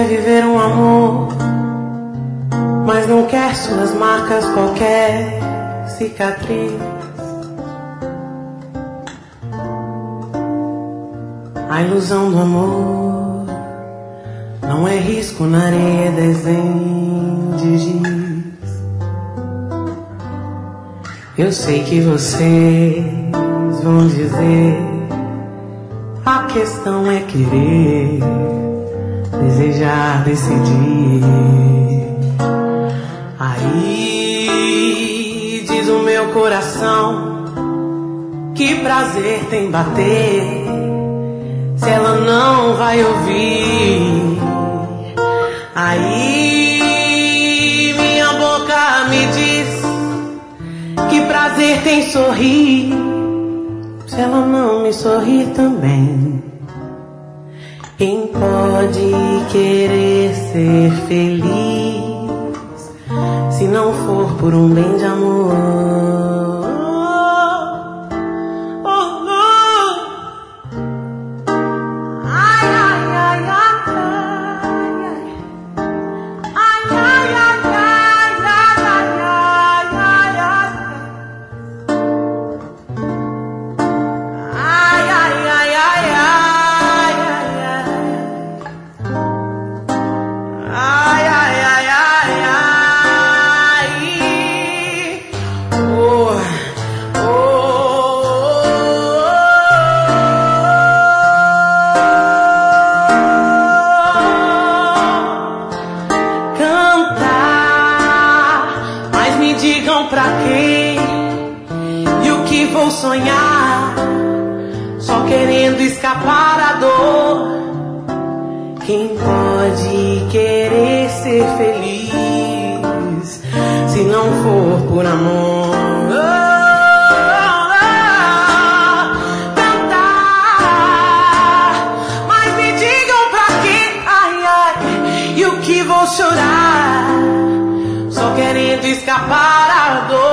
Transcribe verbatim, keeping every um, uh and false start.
viver um amor, mas não quer suas marcas, qualquer cicatriz. A ilusão do amor não é risco na areia, desenho de giz. Eu sei que vocês vão dizer, a questão é querer, desejar, decidir. Aí diz o meu coração, que prazer tem bater, se ela não vai ouvir. Aí minha boca me diz, que prazer tem sorrir, se ela não me sorrir também. Quem pode querer ser feliz, se não for por um bem de amor? Digam pra quem e o que vou sonhar, só querendo escapar da dor. Quem pode querer ser feliz, se não for por amor? Oh, oh, oh, cantar, mas me digam pra quem, ai, ai, e o que vou chorar, só querendo escapar da dor.